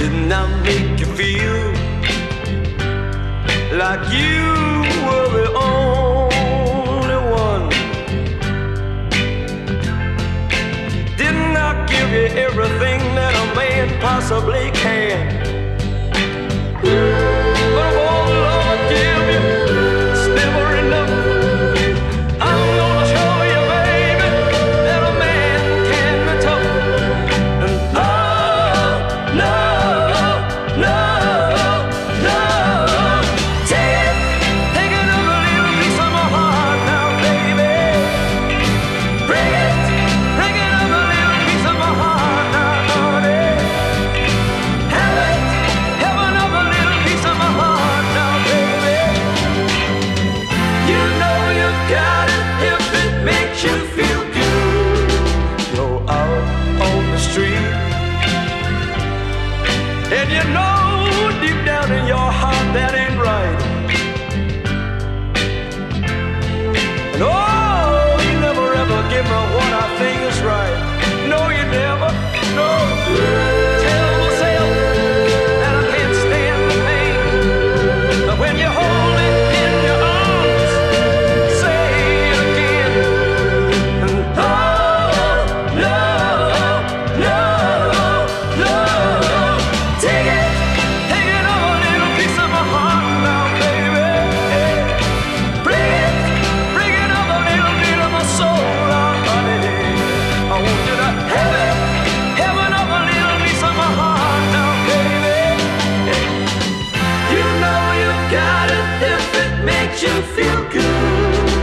Didn't I make you feel like you were the only one? Didn't I give you everything that a man possibly can? But all the love I give you, it's never enough. I'm gonna show you, baby, that a man can be tough. And no, take another little piece of my heart now, baby. Bring another little piece of my heart now, honey. Have another little piece of my heart now, baby. You know you've got it if it makes you feel good. You're out on the street, and you know deep down in your heart that ain't right. And oh, you never ever give me what I think is right. No, you never, no. Tell myself that I can't stand the pain, but when you hold it in your arms, say it again. And take another little piece of my heart now, baby. Bring another little bit of my soul now, honey. I want you to have another little piece of my heart now, baby. You know you've got it if it makes you feel good.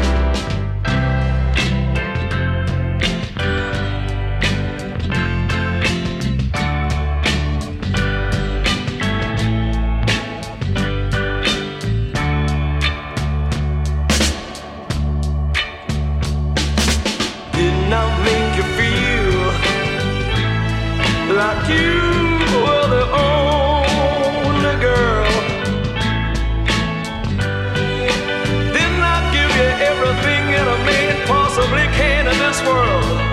Didn't I make you feel like you were the only girl? Didn't I give you everything that a man possibly can in this world?